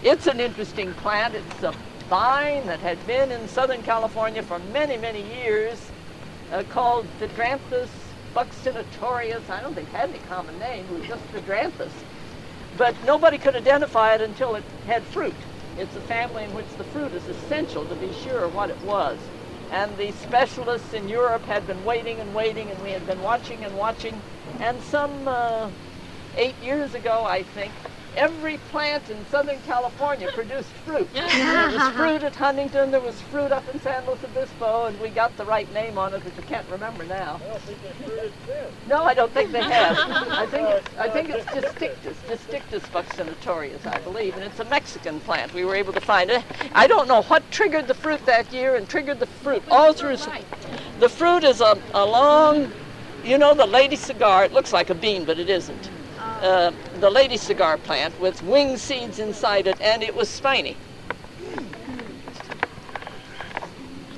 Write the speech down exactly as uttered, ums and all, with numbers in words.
It's an interesting plant. It's a vine that had been in Southern California for many, many years, uh, called Phytranthus buxtenatorius. I don't think it had any common name. It was just Phytranthus. But nobody could identify it until it had fruit. It's a family in which the fruit is essential to be sure what it was. And the specialists in Europe had been waiting and waiting, and we had been watching and watching. And some uh, eight years ago, I think, every plant in Southern California produced fruit. There was fruit at Huntington, there was fruit up in San Luis Obispo, and we got the right name on it, which I can't remember now. I don't think they fruited since. No, I don't think they have. I think it's, I think it's Distictus, Distictus buxtenatorius, I believe, and it's a Mexican plant. We were able to find it. I don't know what triggered the fruit that year and triggered the fruit all through. The fruit is a, a long, you know, the lady cigar. It looks like a bean, but it isn't. Uh, the lady cigar plant with wing seeds inside it, and it was spiny.